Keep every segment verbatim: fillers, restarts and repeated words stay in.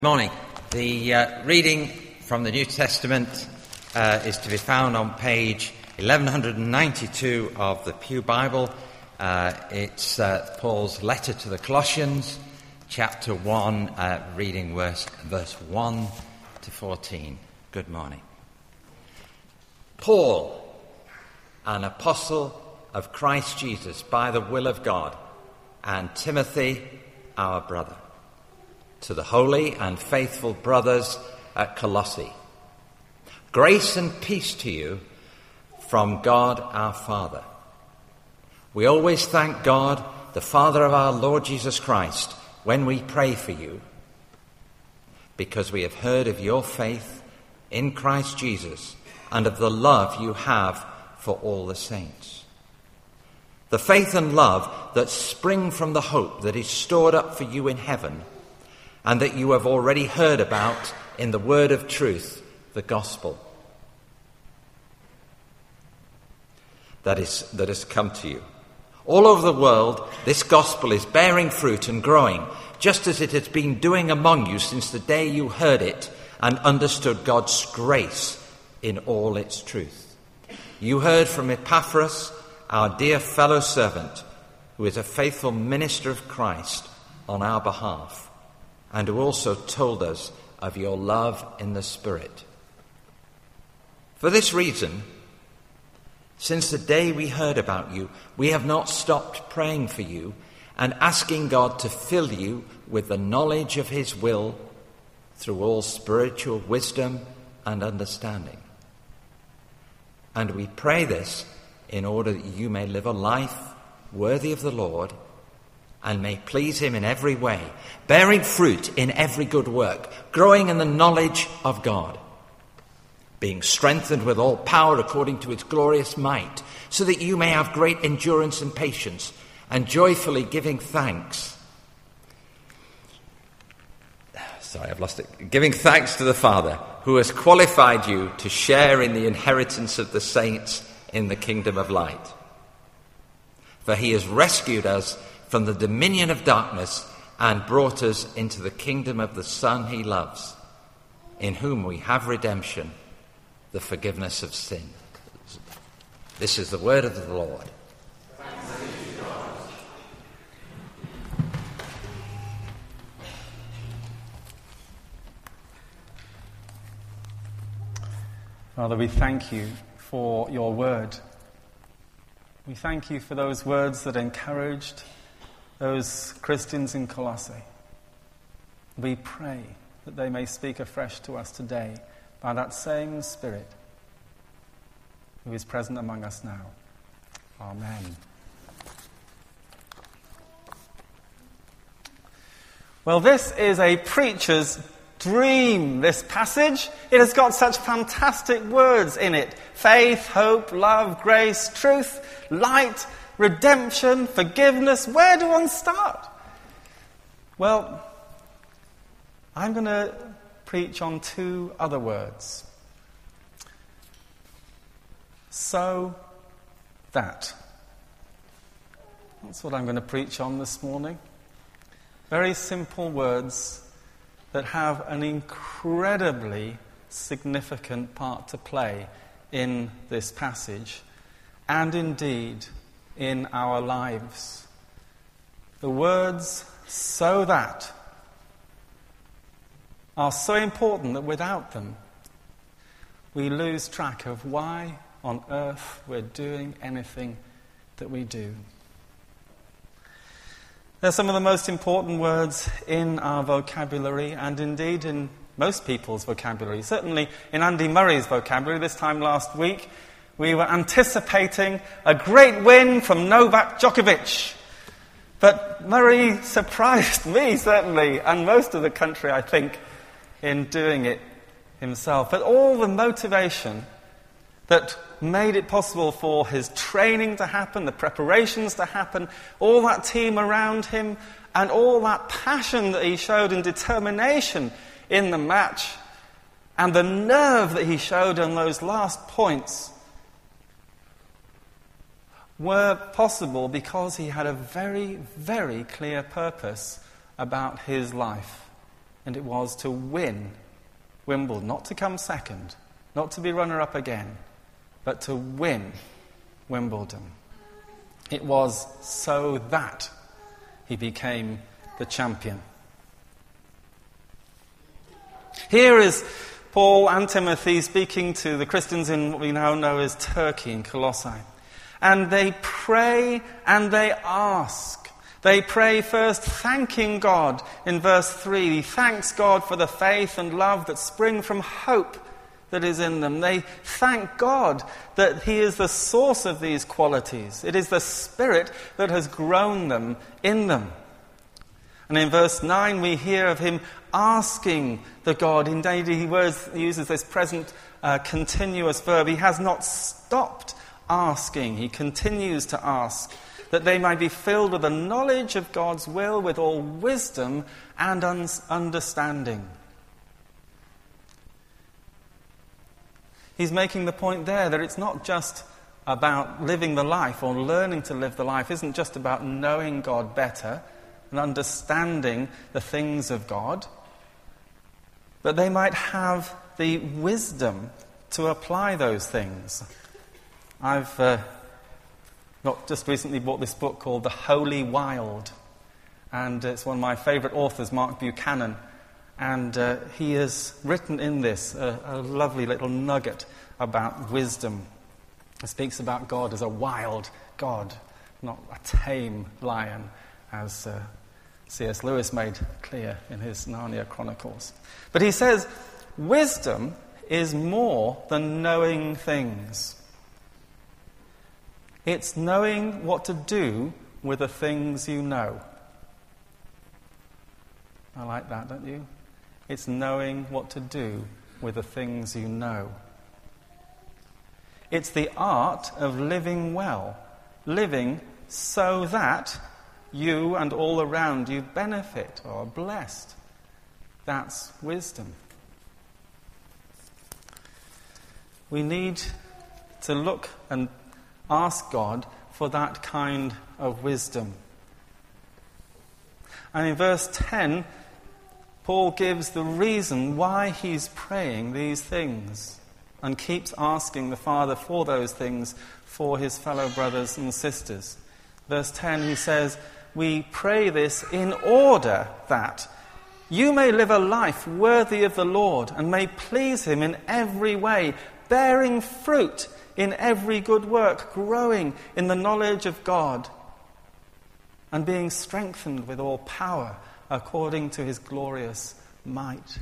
Morning. The uh, reading from the New Testament uh, is to be found on page eleven ninety-two of the Pew Bible. Uh, it's uh, Paul's letter to the Colossians, chapter one, uh, reading verse, verse one to fourteen. Good morning. Paul, an apostle of Christ Jesus by the will of God, and Timothy, our brother, to the holy and faithful brothers at Colossae. Grace and peace to you from God our Father. We always thank God, the Father of our Lord Jesus Christ, when we pray for you, because we have heard of your faith in Christ Jesus and of the love you have for all the saints. The faith and love that spring from the hope that is stored up for you in heaven, and that you have already heard about in the word of truth, the gospel that is that has come to you. All over the world, this gospel is bearing fruit and growing, just as it has been doing among you since the day you heard it and understood God's grace in all its truth. You heard from Epaphras, our dear fellow servant, who is a faithful minister of Christ on our behalf, and who also told us of your love in the Spirit. For this reason, since the day we heard about you, we have not stopped praying for you and asking God to fill you with the knowledge of his will through all spiritual wisdom and understanding. And we pray this in order that you may live a life worthy of the Lord and may please him in every way, bearing fruit in every good work, growing in the knowledge of God, being strengthened with all power according to its glorious might, so that you may have great endurance and patience, and joyfully giving thanks. Sorry, I've lost it. Giving thanks to the Father, who has qualified you to share in the inheritance of the saints in the kingdom of light. For he has rescued us from the dominion of darkness and brought us into the kingdom of the Son he loves, in whom we have redemption, the forgiveness of sin. This is the word of the Lord. Thanks be to God. Father, we thank you for your word. We thank you for those words that encouraged those Christians in Colossae. We pray that they may speak afresh to us today by that same Spirit who is present among us now. Amen. Well, this is a preacher's dream, this passage. It has got such fantastic words in it. Faith, hope, love, grace, truth, light, redemption, forgiveness. Where do one start? Well, I'm going to preach on two other words. So that. That's what I'm going to preach on this morning. Very simple words that have an incredibly significant part to play in this passage, and indeed in our lives. The words "so that" are so important that without them we lose track of why on earth we're doing anything that we do. They're some of the most important words in our vocabulary, and indeed in most people's vocabulary. Certainly in Andy Murray's vocabulary. This time last week we were anticipating a great win from Novak Djokovic. But Murray surprised me, certainly, and most of the country, I think, in doing it himself. But all the motivation that made it possible for his training to happen, the preparations to happen, all that team around him, and all that passion that he showed and determination in the match, and the nerve that he showed on those last points, were possible because he had a very, very clear purpose about his life. and it was to win Wimbledon, not to come second, not to be runner-up again, but to win Wimbledon. It was so that he became the champion. Here is Paul and Timothy speaking to the Christians in what we now know as Turkey, in Colossae. And they pray and they ask. They pray first thanking God in verse three. He thanks God for the faith and love that spring from hope that is in them. They thank God that He is the source of these qualities. It is the Spirit that has grown them in them. And in verse nine we hear of him asking the God. Indeed, he uses this present uh, continuous verb. He has not stopped asking. He continues to ask that they might be filled with the knowledge of God's will, with all wisdom and un- understanding. He's making the point there that it's not just about living the life or learning to live the life. It isn't just about knowing God better and understanding the things of God, but they might have the wisdom to apply those things. I've uh, not just recently bought this book called The Holy Wild, and it's one of my favourite authors, Mark Buchanan, and uh, he has written in this a, a lovely little nugget about wisdom. It speaks about God as a wild God, not a tame lion, as uh, C S Lewis made clear in his Narnia Chronicles. But he says, wisdom is more than knowing things. It's knowing what to do with the things you know. I like that, don't you? It's knowing what to do with the things you know. It's the art of living well, living so that you and all around you benefit or are blessed. That's wisdom. We need to look and ask God for that kind of wisdom. And in verse ten, Paul gives the reason why he's praying these things and keeps asking the Father for those things for his fellow brothers and sisters. Verse ten, he says, we pray this in order that you may live a life worthy of the Lord and may please him in every way, bearing fruit in every good work, growing in the knowledge of God, and being strengthened with all power according to his glorious might.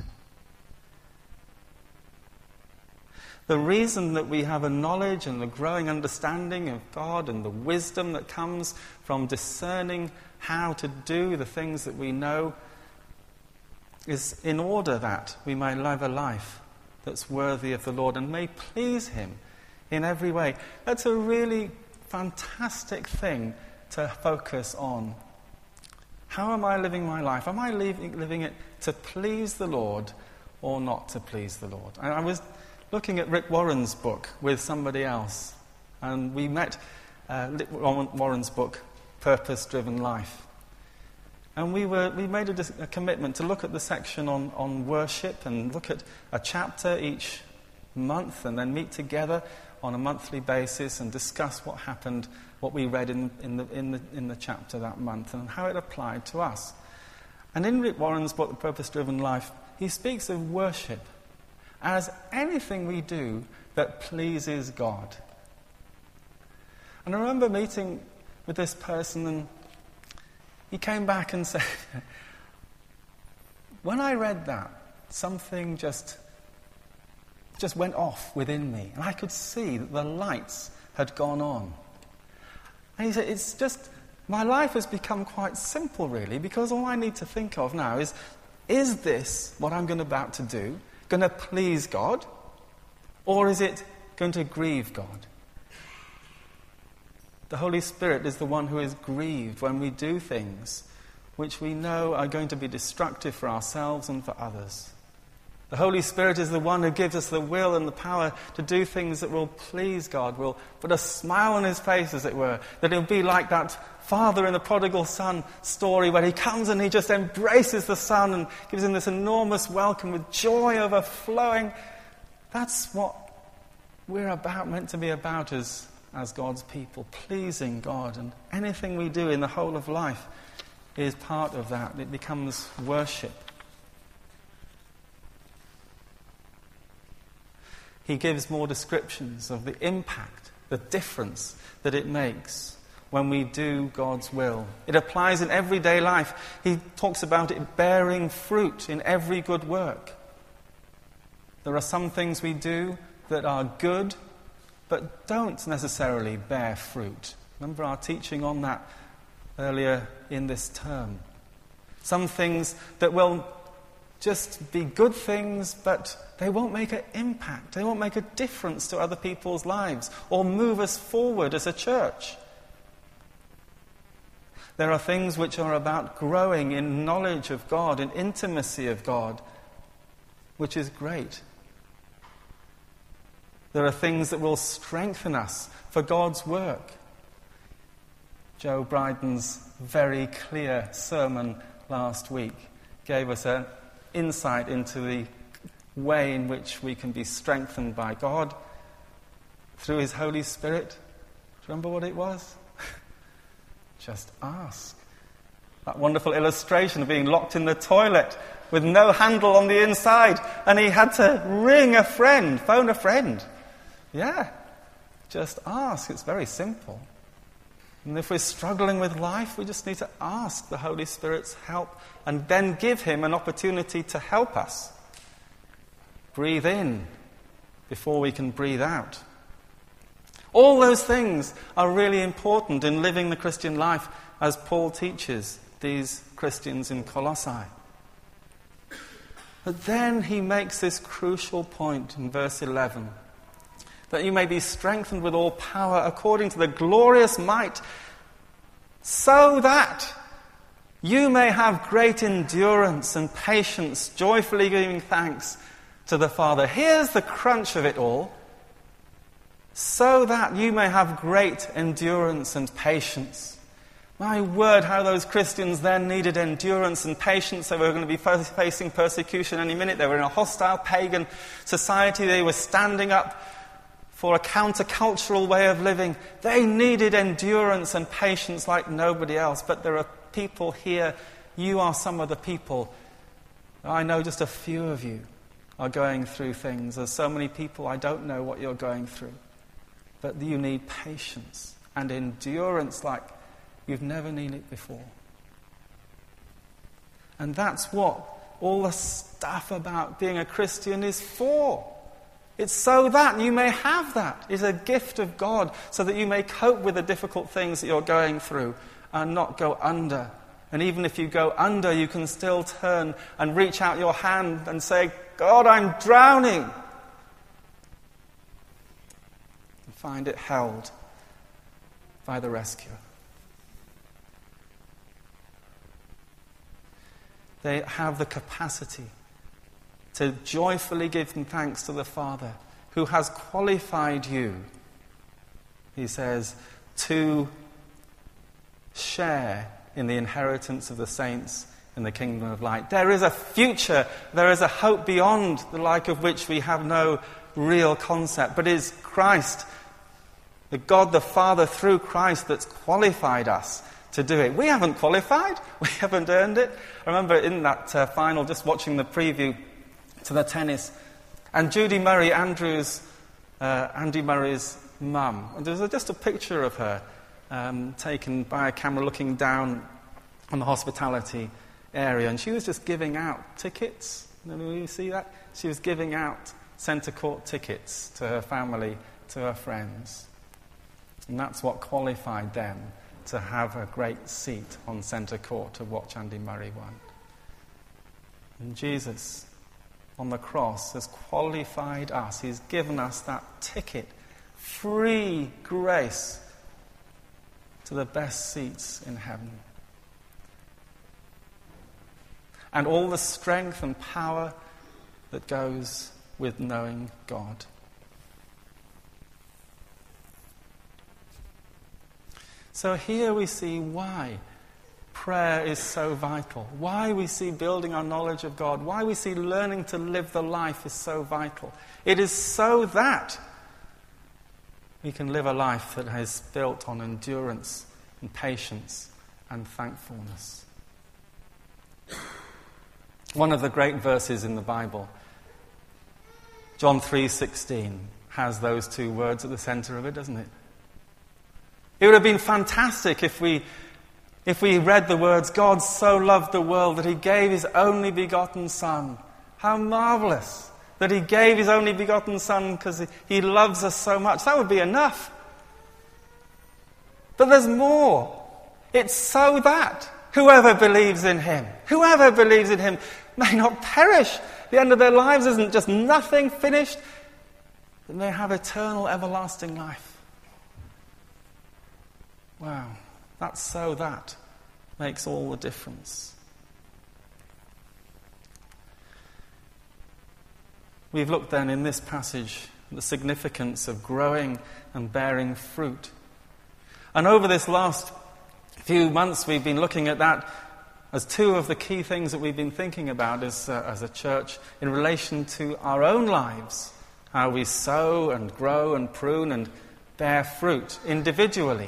The reason that we have a knowledge and a growing understanding of God and the wisdom that comes from discerning how to do the things that we know is in order that we may live a life that's worthy of the Lord and may please him in every way. That's a really fantastic thing to focus on. How am I living my life? Am I living, living it to please the Lord or not to please the Lord? I, I was looking at Rick Warren's book with somebody else, and we met uh, Rick Warren's book, Purpose Driven Life. And we were we made a, a commitment to look at the section on, on worship and look at a chapter each month and then meet together on a monthly basis and discuss what happened, what we read in, in, the, in, the, in the chapter that month and how it applied to us. And in Rick Warren's book, The Purpose Driven Life, he speaks of worship as anything we do that pleases God. And I remember meeting with this person, and he came back and said, when I read that, something just, just went off within me, and I could see that the lights had gone on. And he said, it's just, my life has become quite simple, really, because all I need to think of now is, is this what I'm going about to do going to please God, or is it going to grieve God? The Holy Spirit is the one who is grieved when we do things which we know are going to be destructive for ourselves and for others. The Holy Spirit is the one who gives us the will and the power to do things that will please God, will put a smile on his face, as it were. That it'll be like that father in the prodigal son story where he comes and he just embraces the son and gives him this enormous welcome with joy overflowing. That's what we're about, meant to be about as, as God's people, pleasing God. And anything we do in the whole of life is part of that. It becomes worship. He gives more descriptions of the impact, the difference that it makes when we do God's will. It applies in everyday life. He talks about it bearing fruit in every good work. There are some things we do that are good, but don't necessarily bear fruit. Remember our teaching on that earlier in this term. Some things that will just be good things, but they won't make an impact. They won't make a difference to other people's lives or move us forward as a church. There are things which are about growing in knowledge of God, in intimacy of God, which is great. There are things that will strengthen us for God's work. Joe Bryden's very clear sermon last week gave us an insight into the way in which we can be strengthened by God through his Holy Spirit. Do you remember what it was? Just ask. That wonderful illustration of being locked in the toilet with no handle on the inside, and he had to ring a friend, phone a friend. Yeah, just ask. It's very simple. And if we're struggling with life, we just need to ask the Holy Spirit's help and then give him an opportunity to help us. Breathe in before we can breathe out. All those things are really important in living the Christian life as Paul teaches these Christians in Colossae. But then he makes this crucial point in verse eleven. That you may be strengthened with all power according to the glorious might, so that you may have great endurance and patience, joyfully giving thanks to the Father. Here's the crunch of it all. So that you may have great endurance and patience. My word, how those Christians then needed endurance and patience. They were going to be facing persecution any minute. They were in a hostile pagan society. They were standing up for a countercultural way of living. They needed endurance and patience like nobody else. But there are people here, you are some of the people. I know just a few of you are going through things. There's so many people, I don't know what you're going through. But you need patience and endurance like you've never needed before. And that's what all the stuff about being a Christian is for. It's so that you may have that. It's a gift of God so that you may cope with the difficult things that you're going through and not go under. And even if you go under, you can still turn and reach out your hand and say, God, I'm drowning. And find it held by the rescuer. They have the capacity to joyfully give thanks to the Father who has qualified you, he says, to share in the inheritance of the saints in the kingdom of light. There is a future, there is a hope beyond the like of which we have no real concept, but it is Christ, the God the Father through Christ, that's qualified us to do it. We haven't qualified, we haven't earned it. I remember in that uh, final, just watching the preview to the tennis, and Judy Murray, Andrew's, uh, Andy Murray's mum, and there's just a picture of her um, taken by a camera looking down on the hospitality area, and she was just giving out tickets. Did you see that? She was giving out centre court tickets to her family, to her friends, and that's what qualified them to have a great seat on centre court to watch Andy Murray win. And Jesus on the cross has qualified us. He's given us that ticket, free grace to the best seats in heaven. And all the strength and power that goes with knowing God. So here we see why prayer is so vital, why we see building our knowledge of God, why we see learning to live the life is so vital. It is so that we can live a life that is built on endurance and patience and thankfulness. One of the great verses in the Bible, John three sixteen, has those two words at the centre of it, doesn't it? It would have been fantastic if we if we read the words, God so loved the world that he gave his only begotten Son. How marvellous that he gave his only begotten Son because he loves us so much. That would be enough. But there's more. It's so that whoever believes in him, whoever believes in him may not perish. The end of their lives isn't just nothing finished, but they have eternal, everlasting life. Wow, that's so that makes all the difference. We've looked then in this passage at the significance of growing and bearing fruit. And over this last few months we've been looking at that as two of the key things that we've been thinking about as, uh, as a church in relation to our own lives. How we sow and grow and prune and bear fruit individually.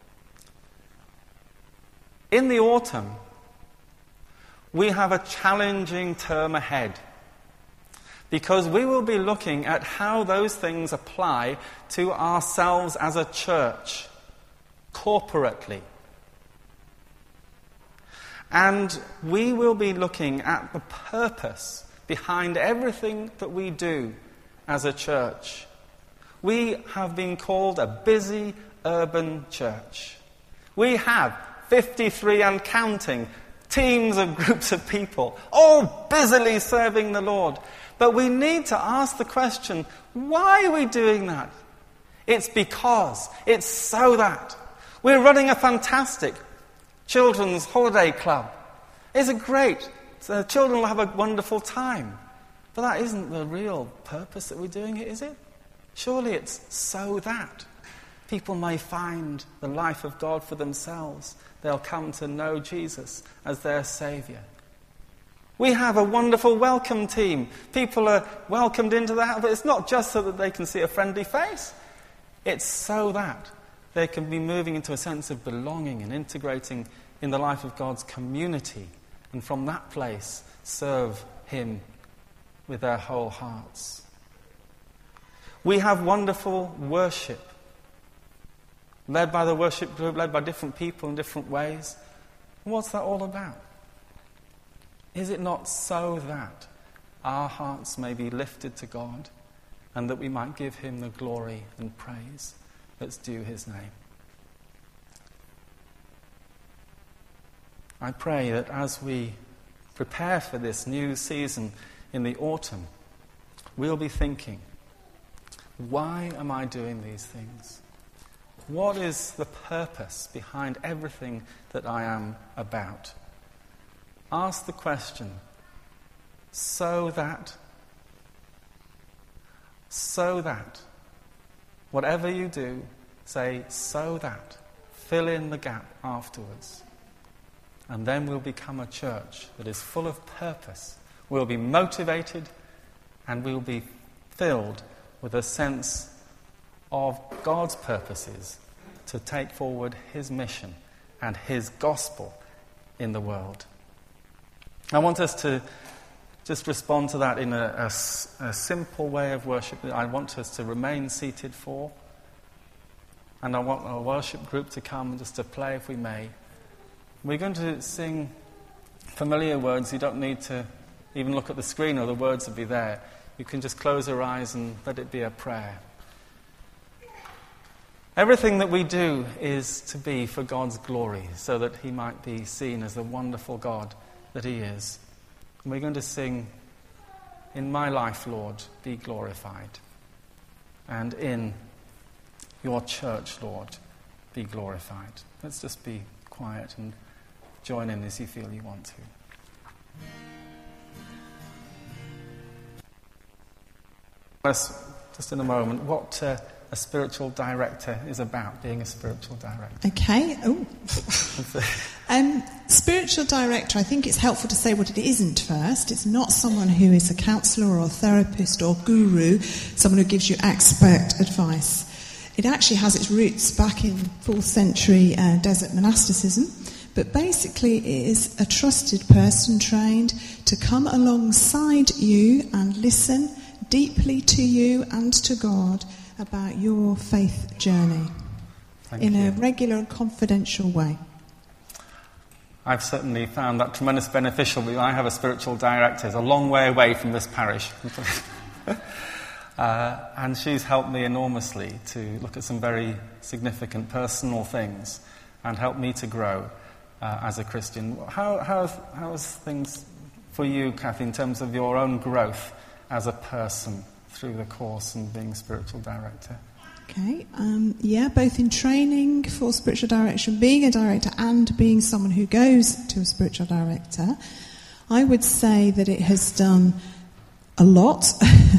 In the autumn, we have a challenging term ahead because we will be looking at how those things apply to ourselves as a church, corporately. And we will be looking at the purpose behind everything that we do as a church. We have been called a busy urban church. We have fifty-three and counting teams of groups of people, all busily serving the Lord. But we need to ask the question, why are we doing that? It's because, it's so that. We're running a fantastic children's holiday club. It's a great, the children will have a wonderful time. But that isn't the real purpose that we're doing it, is it? Surely it's so that people may find the life of God for themselves. They'll come to know Jesus as their Saviour. We have a wonderful welcome team. People are welcomed into the house, but it's not just so that they can see a friendly face. It's so that they can be moving into a sense of belonging and integrating in the life of God's community, and from that place serve Him with their whole hearts. We have wonderful worship, led by the worship group, led by different people in different ways. What's that all about? Is it not so that our hearts may be lifted to God and that we might give Him the glory and praise that's due His name? I pray that as we prepare for this new season in the autumn, we'll be thinking, why am I doing these things? What is the purpose behind everything that I am about? Ask the question, so that, so that, whatever you do, say, so that, fill in the gap afterwards. And then we'll become a church that is full of purpose. We'll be motivated and we'll be filled with a sense of God's purposes to take forward His mission and His gospel in the world. I want us to just respond to that in a, a, a simple way of worship that I want us to remain seated for. And I want our worship group to come just to play if we may. We're going to sing familiar words. You don't need to even look at the screen or the words will be there. You can just close your eyes and let it be a prayer. Everything that we do is to be for God's glory, so that He might be seen as the wonderful God that He is. And we're going to sing, in my life, Lord, be glorified. And in your church, Lord, be glorified. Let's just be quiet and join in as you feel you want to. us just in a moment what uh, a spiritual director is about, being a spiritual director. Okay. Oh. um, spiritual director, I think it's helpful to say what it isn't first. It's not someone who is a counsellor or a therapist or guru, someone who gives you expert advice. It actually has its roots back in fourth century uh, desert monasticism, but basically it is a trusted person trained to come alongside you and listen deeply to you and to God about your faith journey. Thank in you. A regular and confidential way. I've certainly found that tremendous beneficial. I have a spiritual director. It's a long way away from this parish. uh, and she's helped me enormously to look at some very significant personal things and help me to grow uh, as a Christian. How, how, how is things for you, Kathy, in terms of your own growth as a person through the course and being spiritual director? Okay, um, yeah, both in training for spiritual direction, being a director and being someone who goes to a spiritual director, I would say that it has done a lot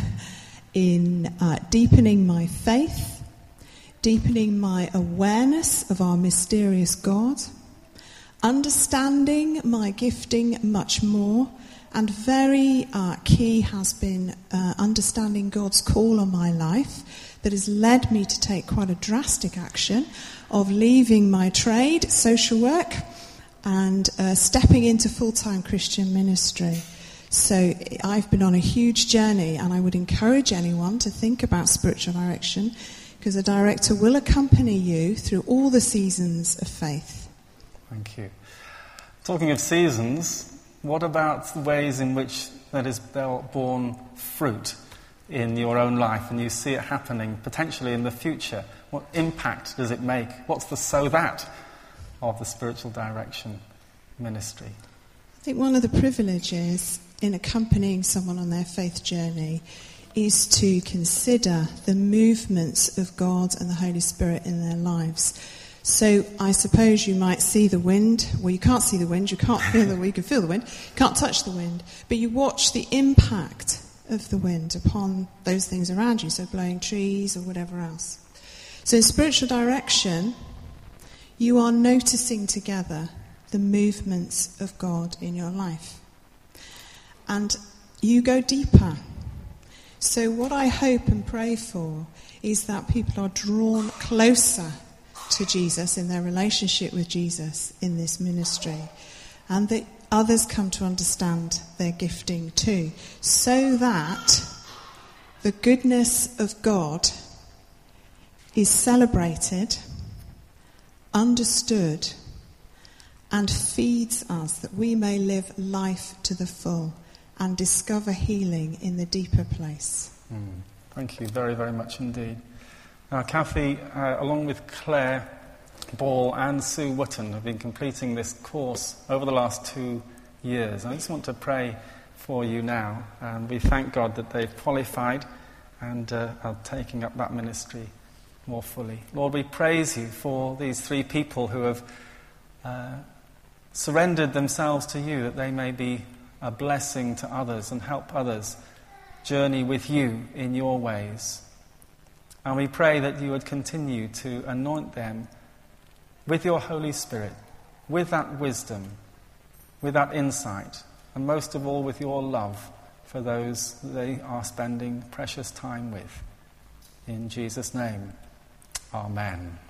in uh, deepening my faith, deepening my awareness of our mysterious God, understanding my gifting much more, and very uh, key has been uh, understanding God's call on my life that has led me to take quite a drastic action of leaving my trade, social work, and uh, stepping into full-time Christian ministry. So I've been on a huge journey, and I would encourage anyone to think about spiritual direction, because a director will accompany you through all the seasons of faith. Thank you. Talking of seasons, what about the ways in which that is borne fruit in your own life and you see it happening potentially in the future? What impact does it make? What's the so that of the spiritual direction ministry? I think one of the privileges in accompanying someone on their faith journey is to consider the movements of God and the Holy Spirit in their lives. So I suppose you might see the wind. Well, you can't see the wind, you can't feel the wind, you can feel the wind, you can't touch the wind, but you watch the impact of the wind upon those things around you, so blowing trees or whatever else. So in spiritual direction, you are noticing together the movements of God in your life. And you go deeper. So what I hope and pray for is that people are drawn closer to Jesus in their relationship with Jesus in this ministry, and that others come to understand their gifting too, so that the goodness of God is celebrated, understood, and feeds us, that we may live life to the full and discover healing in the deeper place. Mm. Thank you very, very much indeed. Now, Kathy, uh, along with Claire Ball and Sue Wotton, have been completing this course over the last two years. I just want to pray for you now, and we thank God that they've qualified and uh, are taking up that ministry more fully. Lord, we praise you for these three people who have uh, surrendered themselves to you, that they may be a blessing to others and help others journey with you in your ways. And we pray that you would continue to anoint them with your Holy Spirit, with that wisdom, with that insight, and most of all with your love for those they are spending precious time with. In Jesus' name, amen.